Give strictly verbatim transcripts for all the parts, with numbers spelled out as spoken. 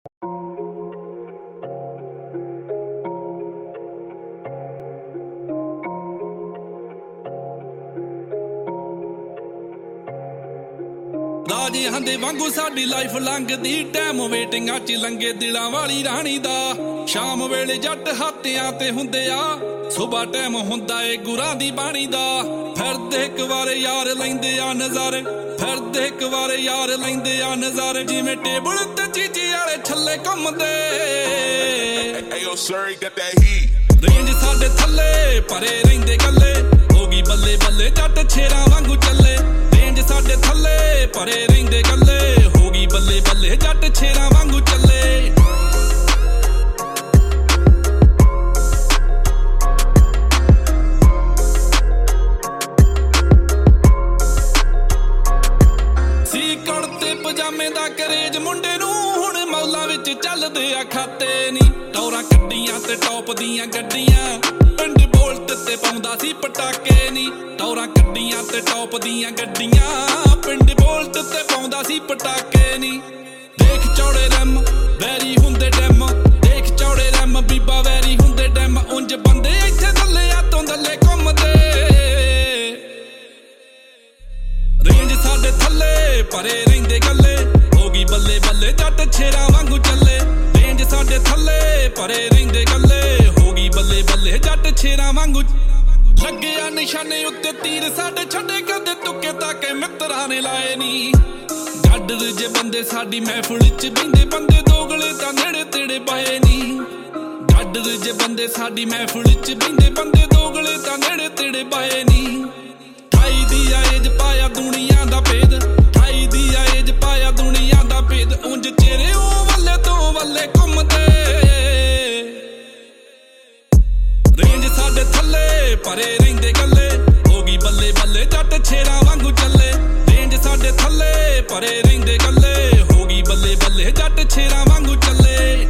ਰਾਜੇ ਹੰਦੇ ਵਾਂਗੂ ਸਾਡੀ ਲਾਈਫ ਲੰਘਦੀ ਟਾਈਮ ਵੇਟਿੰਗਾਂ ਚ ਲੰਗੇ ਦਿਲਾਂ ਵਾਲੀ ਰਾਣੀ ਦਾ ਸ਼ਾਮ ਵੇਲੇ ਜੱਟ ਹਾਤਿਆਂ ਤੇ ਹੁੰਦੇ ਆ ਸੁਬਾ ਟਾਈਮ ਹੁੰਦਾ ਏ ਗੁਰਾਂ ਦੀ ਬਾਣੀ ਦਾ ਫਿਰਦੇ ਇੱਕ ਵਾਰੇ ਯਾਰ ਲੈਂਦੇ ਆ ਨਜ਼ਾਰੇ ਫਿਰਦੇ ਇੱਕ ਵਾਰੇ ਯਾਰ ਲੈਂਦੇ ਆ ਨਜ਼ਾਰੇ ਜਿਵੇਂ ਟੇਬਲ ਤੇ ਚੀਜੀ ਵਾਲੇ ਛੱਲੇ ਘੁੰਮਦੇ ਰੇਂਜ ਸਾਡੇ ਥੱਲੇ ਭਰੇ ਰਹਿੰਦੇ ਗੱਲੇ ਹੋ ਗਈ ਬੱਲੇ ਬੱਲੇ ਜੱਟ ਛੇਰਾਂ ਵਾਂਗੂ ਚੱਲੇ ਰੇਂਜ ਸਾਡੇ ਥੱਲੇ ਭਰੇ ਰਹਿੰਦੇ ਗੱਲੇ ਹੋ ਗਈ ਬੱਲੇ ਬੱਲੇ ਜੱਟ ਛੇਰਾਂ ਵਾਂਗੂ ਚੱਲੇ ਸੀ ਕੁੜਤੇ ਪਜਾਮੇ ਦਾ ਕਰੇਜ ਮੁੰਡੇ ਨੂੰ ਹੁਣ ਮੌਲਾਂ ਵਿੱਚ ਚੱਲਦੇ ਆ ਖਾਤੇ ਨੀ ਟੌਰਾਂ ਕੱਢੀਆਂ ਤੇ ਟੌਪ ਦੀਆਂ ਗੱਡੀਆਂ ਪਿੰਡ ਬੋਲਟ ਤੇ ਪਾਉਂਦਾ ਸੀ ਪਟਾਕੇ ਨੀ ਟੌਰਾਂ ਕੱਢੀਆਂ ਤੇ ਟੌਪ ਦੀਆਂ ਗੱਡੀਆਂ ਪਿੰਡ ਬੋਲਟ ਤੇ ਪਾਉਂਦਾ ਸੀ ਪਟਾਕੇ ਨੀ ਦੇਖ ਚੌੜੇ ਰੈਮ ਵੈਰੀ ਹੁੰਦੇ ਡੈਮ ਦੇਖ ਚੌੜੇ ਰੈਮ ਬੀਬਾ ਵੈਰੀ ਹੁੰਦੇ ਡੈਮ ਉਂਝ ਬੰਦੇ ਇੱਥੇ ਦੱਲੇ ਆ ਤੋਂ ਦੱਲੇ ਘੁੰਮਦੇ ਰੇਂਜ ਸਾਡੇ ਥੱਲੇ ਭਰੇ ਰਹਿੰਦੇ ਗੱਲੇ ਹੋ ਗਈ ਬੱਲੇ ਬੱਲੇ ਜੱਟ ਛੇਰਾਂ ਵਾਂਗੂ ਚੱਲੇ ਰੇਂਜ ਸਾਡੇ ਥੱਲੇ ਭਰੇ ਰਹਿੰਦੇ ਗੱਲੇ ਹੋ ਗਈ ਬੱਲੇ ਬੱਲੇ ਜੱਟ ਛੇਰਾਂ ਵਾਂਗੂ ਲੱਗੇ ਆ ਨਿਸ਼ਾਨੇ ਉੱਤੇ ਤੀਰ ਸਾਡੇ ਛੱਡੇ ਕਦੇ ਤੁੱਕੇ ਤਾਕੇ ਮਿੱਤਰਾਂ ਨੇ ਲਾਏ ਨੀ ਗੱਡਰ ਜੇ ਬੰਦੇ ਸਾਡੀ ਮਹਿਫਿਲ ਚ ਬਹਿੰਦੇ ਬੰਦੇ ਦੋਗਲੇ ਤਾਂ ਨੇੜੇ ਤੇੜੇ ਪਾਏ ਨੀ ਗੱਡਰ ਜੇ ਬੰਦੇ ਸਾਡੀ ਮਹਿਫਿਲ ਚ ਬਹਿੰਦੇ ਬੰਦੇ ਦੋਗਲੇ ਤਾਂ ਨੇੜੇ ਤੇੜੇ ਪਾਏ ਨੀ ਅਠਾਈ ਦੀ ਏਜ ਪਾਇਆ ਦੁਨੀਆ ਦਾ ਭੇਦ ਅਠਾਈ ਦੀ ਏਜ ਪਾਇਆ ਦੁਨੀਆ ਦਾ ਭੇਦ ਉਂਝ ਚਿਹਰੇ ਉਹ ਵੱਲੇ ਤੋਂ ਵੱਲੇ ਘੁੰਮਦੇ ਰੇਂਜ ਸਾਡੇ ਥੱਲੇ ਭਰੇ ਰਹਿੰਦੇ ਗੱਲੇ ਹੋ ਗਈ ਬੱਲੇ ਬੱਲੇ ਜੱਟ ਛੇਰਾਂ ਵਾਂਗੂ ਚੱਲੇ ਰੇਂਜ ਸਾਡੇ ਥੱਲੇ ਭਰੇ ਰਹਿੰਦੇ ਗੱਲੇ ਹੋ ਗਈ ਬੱਲੇ ਬੱਲੇ ਜੱਟ ਛੇਰਾਂ ਵਾਂਗੂ ਚੱਲੇ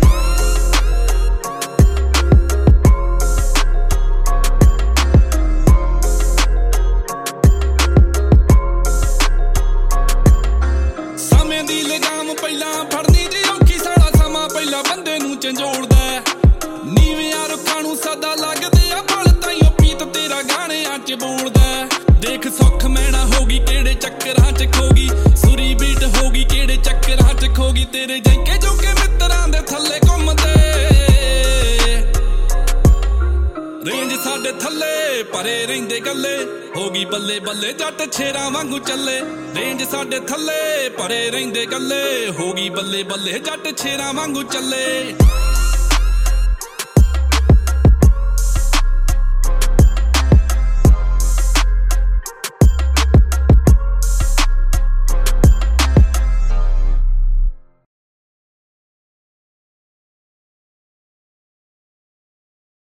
ਸਮੇਂ ਦੀ ਲਗਾਮ ਪਹਿਲਾਂ ਫੜਨੀ ਜੀ ਔਖੀ ਸਾਲਾ ਸਮਾਂ ਪਹਿਲਾਂ ਬੰਦੇ ਨੂੰ ਝੰਜੋੜਦਾ ਨੀਵਿਆਂ ਰੁੱਖਾਂ ਨੂੰ ਸਦਾ ਲੱਗਦੇ ਆ ਫਲ ਤਾਈਓ ਪੀਤ ਤੇਰਾ ਗਾਣਿਆਂ ਚ ਬੋਲਦਾ ਦੇਖ ਸੁੱਖ ਮੈਣਾ ਹੋ ਗਈ ਕਿਹੜੇ ਚੱਕਰਾਂ ਚ ਖੋ ਗਈ ਸੁਰੀ ਬੀਟ ਹੋ ਗਈ ਕਿਹੜੇ ਚੱਕਰਾਂ ਚ ਖੋ ਗਈ ਤੇਰੇ ਜੰਕੇ ਜੋਕੇ ਮਿੱਤਰਾਂ ਦੇ ਥੱਲੇ ਘੁੰਮਦੇ ਰੇਂਜ ਸਾਡੇ ਥੱਲੇ ਭਰੇ ਰਹਿੰਦੇ ਗੱਲੇ ਹੋ ਗਈ ਬੱਲੇ ਬੱਲੇ ਜੱਟ ਛੇਰਾਂ ਵਾਂਗੂ ਚੱਲੇ ਰੇਂਜ ਸਾਡੇ ਥੱਲੇ ਭਰੇ ਰਹਿੰਦੇ ਗੱਲੇ ਹੋ ਗਈ ਬੱਲੇ ਬੱਲੇ ਜੱਟ ਛੇਰਾਂ ਵਾਂਗੂ ਚੱਲੇ